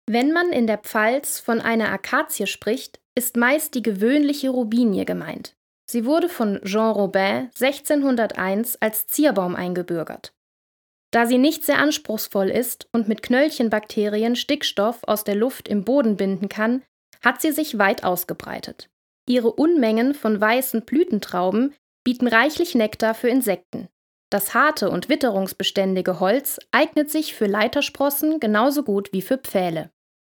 Wenn man in der Pfalz von einer Akazie spricht, ist meist die gewöhnliche Robinie gemeint. Sie wurde von Jean Robin 1601 als Zierbaum eingebürgert. Da sie nicht sehr anspruchsvoll ist und mit Knöllchenbakterien Stickstoff aus der Luft im Boden binden kann, hat sie sich weit ausgebreitet. Ihre Unmengen von weißen Blütentrauben bieten reichlich Nektar für Insekten. Das harte und witterungsbeständige Holz eignet sich für Leitersprossen genauso gut wie für Pfähle.